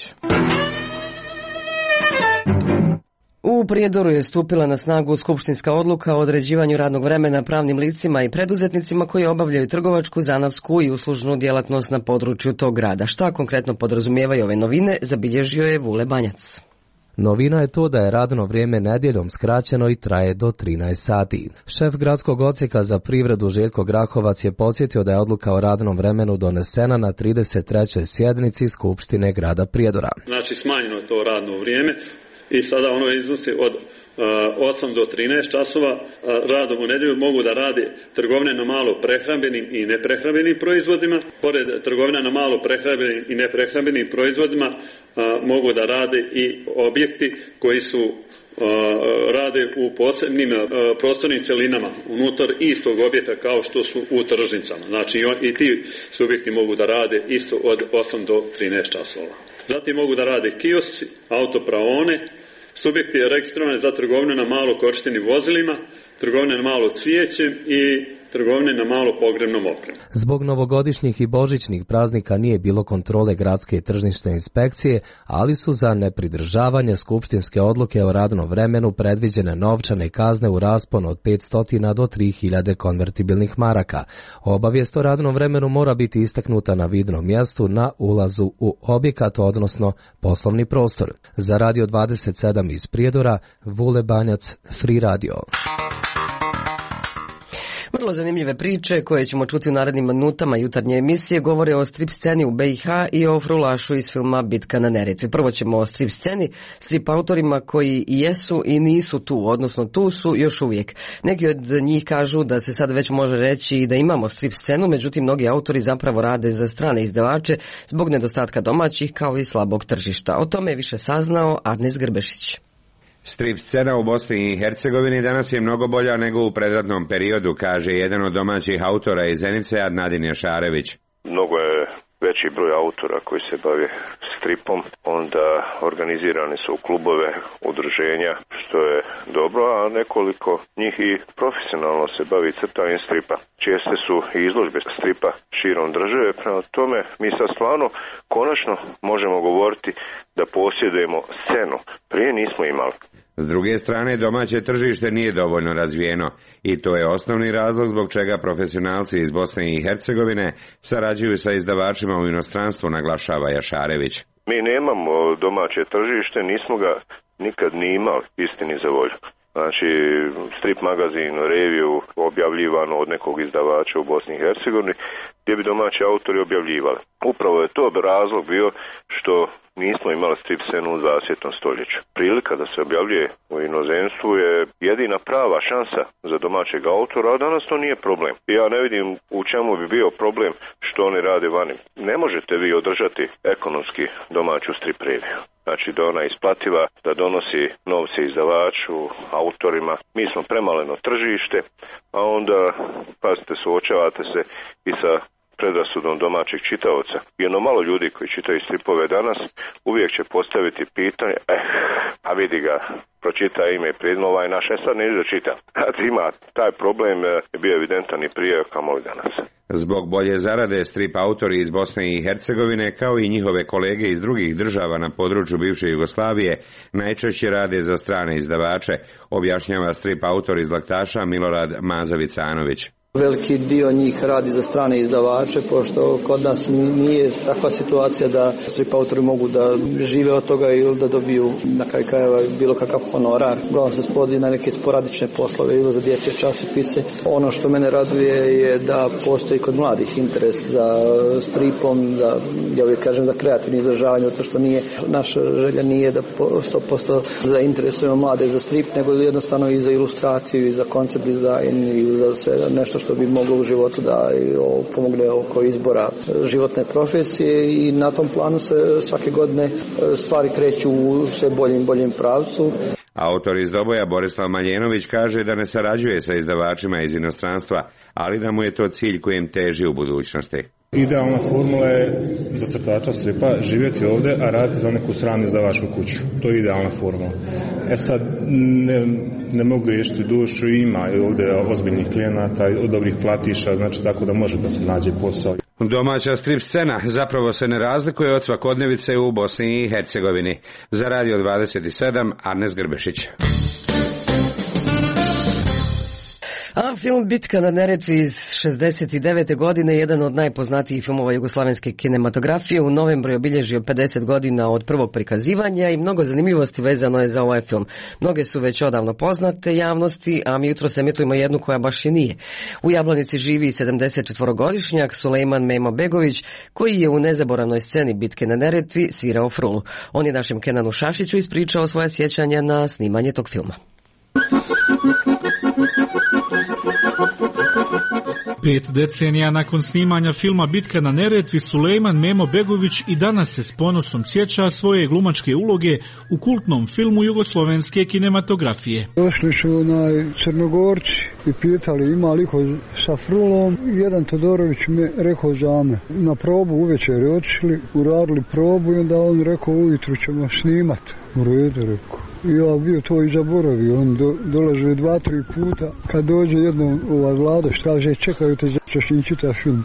U Prijedoru je stupila na snagu skupštinska odluka o određivanju radnog vremena pravnim licima i preduzetnicima koji obavljaju trgovačku, zanatsku i uslužnu djelatnost na području tog grada. Šta konkretno podrazumijevaju ove novine, zabilježio je Vule Banjac. Novina je to da je radno vrijeme nedjeljom skraćeno i traje do trinaest sati. Šef gradskog odsjeka za privredu Željko Grahovac je podsjetio da je odluka o radnom vremenu donesena na trideset trećoj sjednici Skupštine grada Prijedora. Znači smanjeno to radno vrijeme i sada ono iznosi od osam do trinaest časova. Radom u nedjelju mogu da rade trgovine na malo prehrambenim i neprehrambenim proizvodima. Pored trgovina na malo prehrambenim i neprehrambenim proizvodima mogu da rade i objekti koji su rade u posebnim prostornim cjelinama unutar istog objekta kao što su u tržnicama. Znači i ti subjekti mogu da rade isto od osam do trinaest časova. Zatim mogu da rade kiosci, autopraone, subjekti registrovani za trgovine na malo korištenim vozilima, trgovine na malo cvijećem i trgovine na malo pogrebnom opremom. Zbog novogodišnjih i božićnih praznika nije bilo kontrole gradske tržišne inspekcije, ali su za nepridržavanje skupštinske odluke o radnom vremenu predviđene novčane kazne u rasponu od petsto do tri hiljade konvertibilnih maraka. Obavijest o radnom vremenu mora biti istaknuta na vidnom mjestu na ulazu u objekat, odnosno poslovni prostor. Za Radio dvadeset sedam iz Prijedora, Vule Banjac, Free Radio. Vrlo zanimljive priče koje ćemo čuti u narednim minutama jutarnje emisije govore o strip sceni u B i H i o frulašu iz filma Bitka na Neretvi. Prvo ćemo o strip sceni, strip autorima koji i jesu i nisu tu, odnosno tu su još uvijek. Neki od njih kažu da se sad već može reći i da imamo strip scenu, međutim mnogi autori zapravo rade za strane izdavače zbog nedostatka domaćih kao i slabog tržišta. O tome je više saznao Arnes Grbešić. Strip scena u Bosni i Hercegovini danas je mnogo bolja nego u predratnom periodu, kaže jedan od domaćih autora iz Zenice, Adnadin Jašarević. Mnogo je veći broj autora koji se bave stripom, onda organizirani su u klubove, udruženja, što je dobro, a nekoliko njih i profesionalno se bavi crtanjem stripa. Česte su i izložbe stripa širom države, prema tome mi sad stvarno konačno možemo govoriti da posjedujemo scenu. Prije nismo imali. S druge strane, domaće tržište nije dovoljno razvijeno i to je osnovni razlog zbog čega profesionalci iz Bosne i Hercegovine sarađuju sa izdavačima u inostranstvu, naglašava Jašarević. Mi nemamo domaće tržište, nismo ga nikad ni imali, istini za volju. Znači, strip magazin, reviju objavljivano od nekog izdavača u Bosni i Hercegovini, gdje bi domaći autori objavljivali. Upravo je to razlog bio što nismo imali strip scenu u dvadesetom stoljeću. Prilika da se objavljuje u inozemstvu je jedina prava šansa za domaćeg autora, a danas to nije problem. Ja ne vidim u čemu bi bio problem što oni rade vani. Ne možete vi održati ekonomski domaću strip reviju. Znači da ona je isplativa, da donosi novce izdavaču, autorima. Mi smo premaleno tržište, a onda, pazite, suočavate se i sa predrasudom domaćih čitaoca. Jedno malo ljudi koji čitaju stripove danas uvijek će postaviti pitanje, eh, a vidi ga, pročita ime i prezime, ovaj naš, e sad neću da čitam. Ima taj problem je bio evidentan i prije, kamoli danas. Zbog bolje zarade strip autori iz Bosne i Hercegovine kao i njihove kolege iz drugih država na području bivše Jugoslavije najčešće rade za strane izdavače, objašnjava strip autor iz Laktaša Milorad Mazavicanović. Veliki dio njih radi za strane izdavače, pošto kod nas nije takva situacija da strip autori mogu da žive od toga ili da dobiju na kraju krajeva bilo kakav honorar. Uglavnom se spodi na neke sporadične poslove ili za dječje časopise. Ono što mene raduje je da postoji kod mladih interes za stripom, da, ja uvijek kažem, za kreativno izražavanje, zato što nije, naša želja nije da sto posto zainteresujemo mlade za strip, nego jednostavno i za ilustraciju, i za koncept dizajn, i za sve nešto što bi moglo u životu da pomogne oko izbora životne profesije, i na tom planu se svake godine stvari kreću u sve boljem boljem pravcu. Autor iz Doboja Borislav Maljenović kaže da ne sarađuje sa izdavačima iz inostranstva, ali da mu je to cilj kojem teži u budućnosti. Idealna formula je za crtača stripa živjeti ovdje, a raditi za neku stranu izdavačku kuću. To je idealna formula. E sad, ne, ne mogu riješiti dušu, ima ovdje ozbiljnih klijenata, od dobrih platiša, znači tako da može da se nađe posao. Domaća strip scena zapravo se ne razlikuje od svakodnevice u Bosni i Hercegovini. Za Radio dvadeset sedam, Arnes Grbešić. A film Bitka na Neretvi iz šezdeset devete godine, jedan od najpoznatijih filmova jugoslavenske kinematografije, u novembru je obilježio pedeset godina od prvog prikazivanja i mnogo zanimljivosti vezano je za ovaj film. Mnoge su već odavno poznate javnosti, a mi jutros emitujemo jednu koja baš i nije. U Jablanici živi sedamdesetčetvorogodišnjak Sulejman Memo Begović, koji je u nezaboravnoj sceni Bitke na Neretvi svirao frulu. On je našem Kenanu Šašiću ispričao svoje sjećanja na snimanje tog filma. Pet decenija nakon snimanja filma Bitka na Neretvi, Sulejman Memo Begović i danas se s ponosom sjeća svoje glumačke uloge u kultnom filmu jugoslovenske kinematografije. Došli su onaj Crnogorci i pitali ima li ko sa frulom. Jedan Todorović me rekao za me. Na probu uvečer je otišli, uradili probu i onda on rekao ujutru ćemo snimati. U redu, rekao. I ja bio to i zaboravio, on do, dolaže dva, tri puta, kad dođe jednom ovaj Vladoš, kaže čekaju te, ćeš im čita film.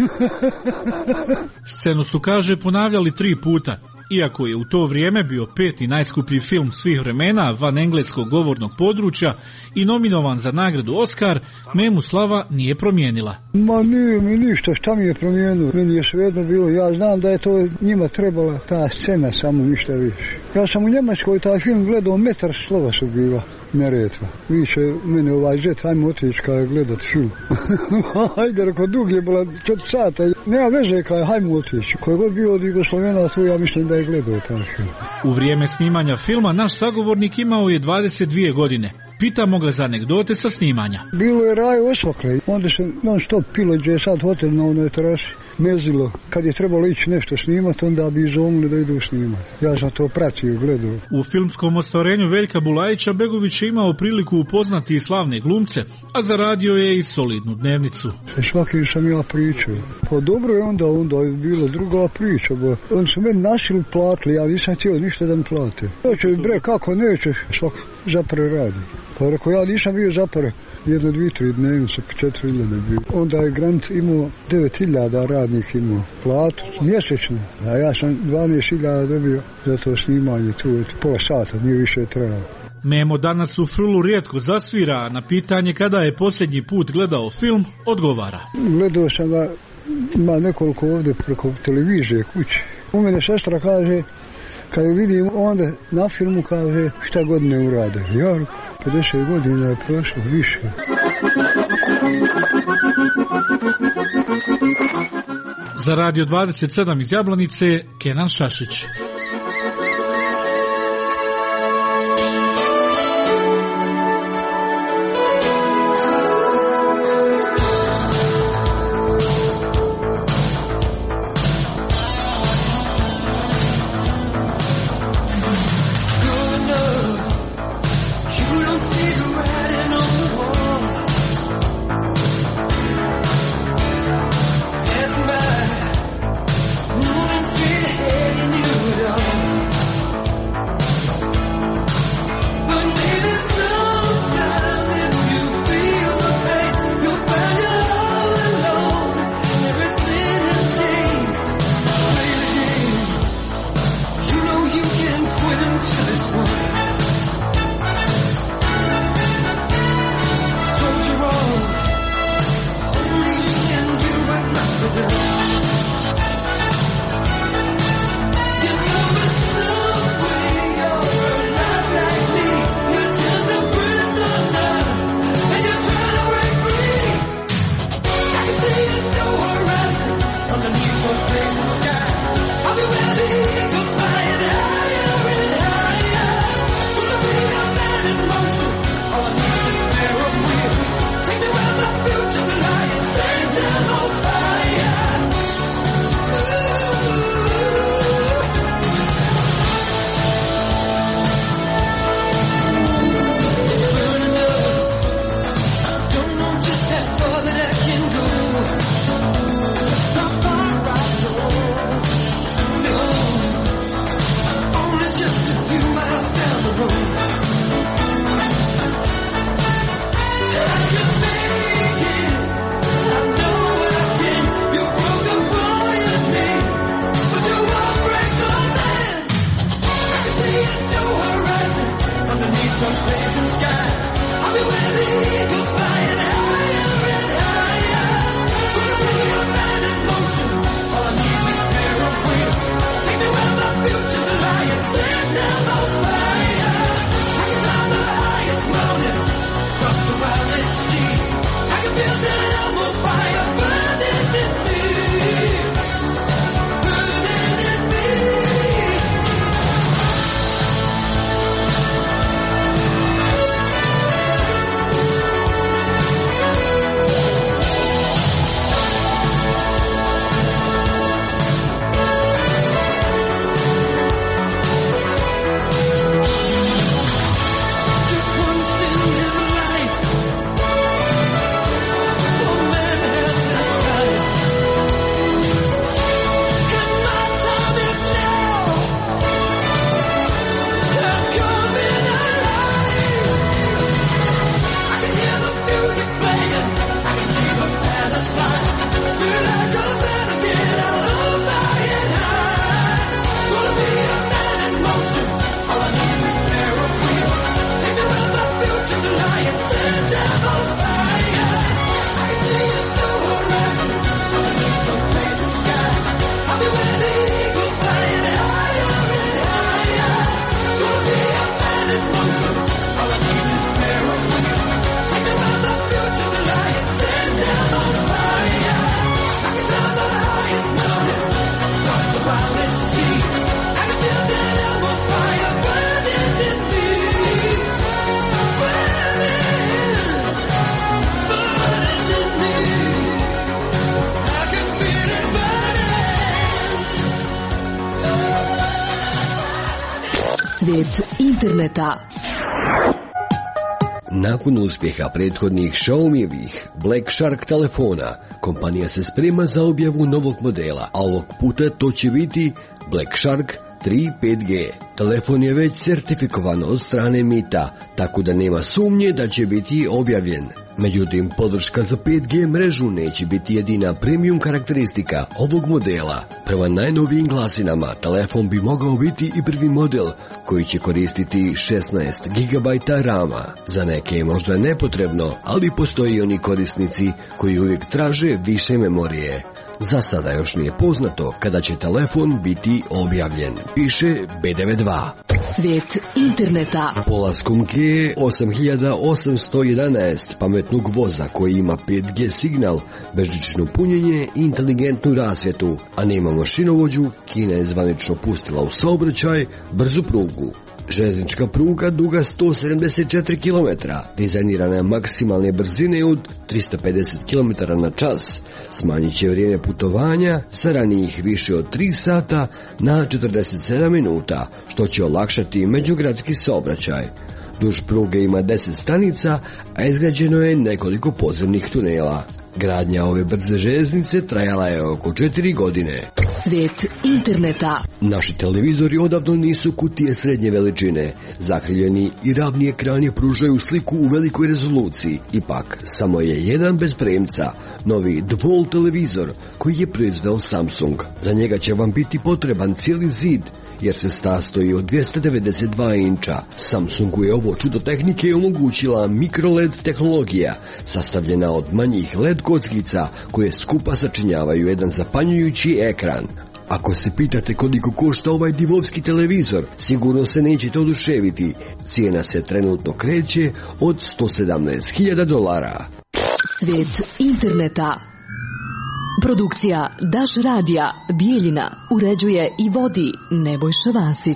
Scenu su, kaže, ponavljali tri puta. Iako je u to vrijeme bio peti najskuplji film svih vremena van engleskog govornog područja i nominovan za nagradu Oskar, Memu slava nije promijenila. Ma nije mi ništa, šta mi je promijenilo? Meni je svejedno bilo, ja znam da je to njima trebala ta scena, samo ništa više. Ja sam u Njemačkoj taj film gledao, metar slova su bila. Neretva. Viće mene ovaj žet, hajmo otići kaj gledat film. Hajde, reko, dug je bila četiri sata. Nema veze kaj, hajmo otići. Koji god bio od Jugoslavena, tu ja mislim da je gledao taj film. U vrijeme snimanja filma naš sagovornik imao je dvadeset dvije godine. Pitamo ga za anegdote sa snimanja. Bilo je raj osvakle. Onda se non stop pilo gdje je sad hotel na onoj terasi. Mezilo. Kad je trebalo ići nešto snimati, onda bi izomili da idu snimati. Ja sam to pratio, gledao. U filmskom ostvarenju Veljka Bulajića Begović je imao priliku upoznati slavne glumce, a zaradio je i solidnu dnevnicu. E svaki sam ja pričao. Pa dobro je onda, onda je bilo druga priča. Bo on su meni nasilu platili, ja nisam htio ništa da mi plate. Doće bre, kako nećeš, svak zapre radi. Pa rekao, ja nisam bio zapre. Jedno, dvije, tri dnevnice, po četiri hiljade bio. Onda je Grant imao devet hiljada radnik imao platu, mjesečno. A ja sam dvanaest hiljada dobio za to snimanje, tu pola sata, nije više trebalo. Memo danas u Frulu rijetko zasvira, a na pitanje kada je posljednji put gledao film, odgovara. Gledao sam ga, ima nekoliko ovdje preko televizije kući. U mene sestra kaže, kad je vidim onda na filmu, kaže šta god ne urade. Ja, pedeset godina je prošlo više. Za Radio dvadeset sedam iz Jablanice, Kenan Šašić. Svijet interneta. Nakon uspjeha prethodnih Xiaomi-evih Black Shark telefona, kompanija se sprema za objavu novog modela, a ovog puta to će biti Black Shark tri pet G. Telefon je već certifikovan od strane MITA, tako da nema sumnje da će biti objavljen. Međutim, podrška za pet G mrežu neće biti jedina premium karakteristika ovog modela. Prema najnovijim glasinama, telefon bi mogao biti i prvi model koji će koristiti šesnaest gigabajta rama. Za neke je možda nepotrebno, ali postoji oni korisnici koji uvijek traže više memorije. Za sada još nije poznato kada će telefon biti objavljen, piše B devedeset dva. Svijet interneta. Polaskom G osam hiljada osamsto jedanaest pametnog voza koji ima pet G signal, bežično punjenje i inteligentnu rasvjetu, a nema mašinovođu, Kina je zvanično pustila u saobraćaj brzu prugu. Željeznička pruga duga sto sedamdeset četiri kilometra, dizajnirana je maksimalne brzine od tristo pedeset kilometara na čas, smanjit će vrijeme putovanja sa ranijih više od tri sata na četrdeset sedam minuta, što će olakšati međugradski saobraćaj. Duž pruge ima deset stanica, a izgrađeno je nekoliko podzemnih tunela. Gradnja ove brze željeznice trajala je oko četiri godine. Svijet interneta. Naši televizori odavno nisu kutije srednje veličine. Zakriljeni i ravni ekrani pružaju sliku u velikoj rezoluciji. Ipak, samo je jedan bez premca, novi Dvol televizor koji je proizveo Samsung. Za njega će vam biti potreban cijeli zid, jer se sastoji od dvjesto devedeset dva inča. Samsungu je ovo čudo tehnike omogućila mikroled tehnologija, sastavljena od manjih led kockica koje skupa sačinjavaju jedan zapanjujući ekran. Ako se pitate koliko košta ovaj divovski televizor, sigurno se nećete oduševiti. Cijena se trenutno kreće od sto sedamnaest hiljada dolara. Svijet interneta. Produkcija Daš radija Bijeljina uređuje i vodi Nebojša Vasić.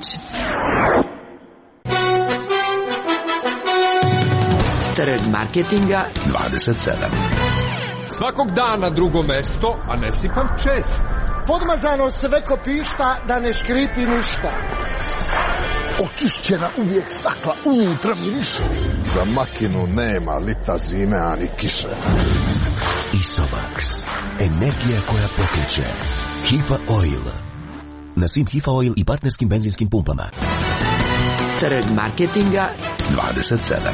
Trg marketinga dvadeset sedam. Svakog dana drugo mesto, a ne sipam čest. Podmazano sve ko pišta, da ne škripi ništa. Očišćena uvijek stakla, unutra miriše. Za makinu nema lita zime, ani kiše. Isomax, energija koja pokreće. Hifa Oil. Na svim Hifa Oil i partnerskim benzinskim pumpama. Trg marketinga dvadeset sedam.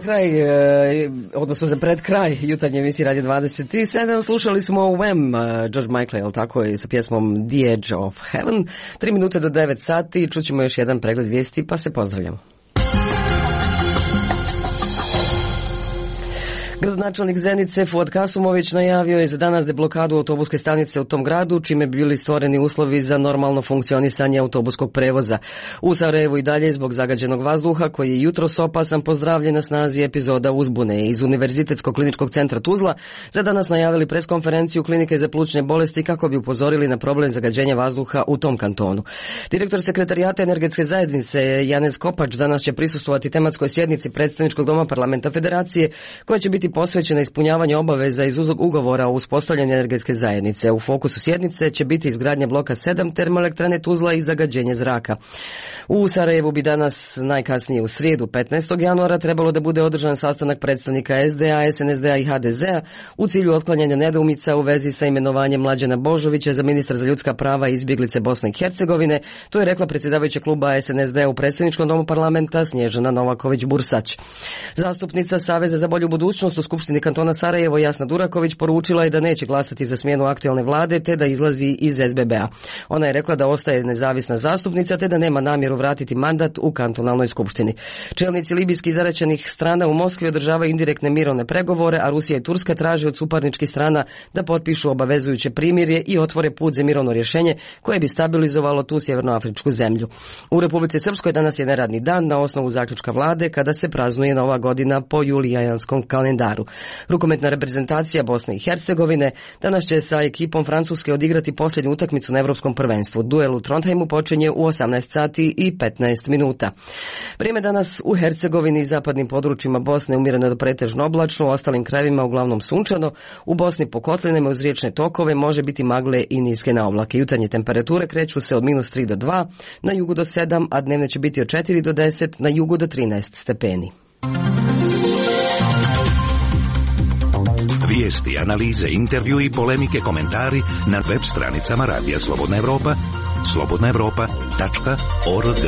kraj, odnosno za pred kraj jutarnje emisije Radio dvadeset sedam slušali smo Wham, George Michael, jel tako je, sa pjesmom The Edge of Heaven. Tri minute do devet sati, čućemo još jedan pregled vijesti, pa se pozdravljamo. Gradonačelnik Zenice Fuad Kasumović najavio je za danas deblokadu autobuske stanice u tom gradu, čime bi bili stvoreni uslovi za normalno funkcionisanje autobuskog prevoza. U Sarajevu i dalje zbog zagađenog vazduha, koji je jutros opasan, pozdravljen na snazi epizoda uzbune. Iz Univerzitetskog kliničkog centra Tuzla za danas najavili preskonferenciju klinike za plućne bolesti kako bi upozorili na problem zagađenja vazduha u tom kantonu. Direktor sekretarijata energetske zajednice Janez Kopač danas će prisustvovati tematskoj sjednici predstavničkog doma parlamenta Federacije, koja će biti posvećena ispunjavanju obaveza iz ugovora o uspostavljanju energetske zajednice. U fokusu sjednice će biti izgradnja bloka sedam termoelektrane Tuzla i zagađenje zraka. U Sarajevu bi danas, najkasnije u srijedu petnaestog januara, trebalo da bude održan sastanak predstavnika S D A, S N S D-a i H D Z-a u cilju otklanjanja nedoumica u vezi sa imenovanjem Mlađana Božovića za ministra za ljudska prava i izbjeglice Bosne i Hercegovine. To je rekla predsjedavajuća kluba S N S D-a u predstavničkom domu parlamenta Snježana Novaković-Bursać. Zastupnica Saveza za bolju budućnost u Skupštini kantona Sarajevo Jasna Duraković poručila je da neće glasati za smjenu aktualne vlade te da izlazi iz S B B-a. Ona je rekla da ostaje nezavisna zastupnica te da nema namjeru vratiti mandat u kantonalnoj skupštini. Čelnici libijskih zaraćenih strana u Moskvi održavaju indirektne mirovne pregovore, a Rusija i Turska traže od suparničkih strana da potpišu obavezujuće primirje i otvore put za mirovno rješenje koje bi stabilizovalo tu sjevernoafričku zemlju. U Republici Srpskoj danas je neradni dan na osnovu zaključka vlade kada se praznuje nova godina po julijanskom kalendaru. Rukometna reprezentacija Bosne i Hercegovine danas će sa ekipom Francuske odigrati posljednju utakmicu na Evropskom prvenstvu. Duel u Trondheimu počinje u osamnaest sati i petnaest minuta. Vrijeme danas u Hercegovini i zapadnim područjima Bosne umjereno do pretežno oblačno, u ostalim krajevima uglavnom sunčano. U Bosni po kotlinama uz riječne tokove može biti magle i niske naoblake. Jutarnje temperature kreću se od minus tri do dva, na jugu do sedam, a dnevne će biti od četiri do deset, na jugu do trinaest stepeni. Vijesti, analize, intervju i polemike, komentari na web stranicama Radija Slobodna Evropa, slobodna evropa tačka org.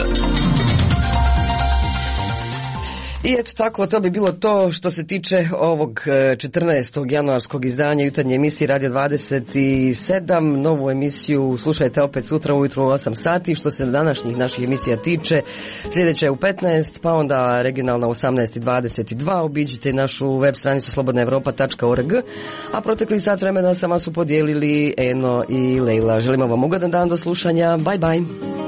I eto tako, to bi bilo to što se tiče ovog četrnaestog januarskog izdanja jutarnje emisije Radio dvadeset sedam. Novu emisiju slušajte opet sutra ujutro u osam sati. Što se današnjih naših emisija tiče, sljedeća je u petnaest, pa onda regionalna u osamnaest i dvadeset dva. Obiđite našu web stranicu slobodna evropa tačka org, a protekli sat vremena sama su podijelili Eno i Lejla. Želimo vam ugodan dan do slušanja. Bye bye.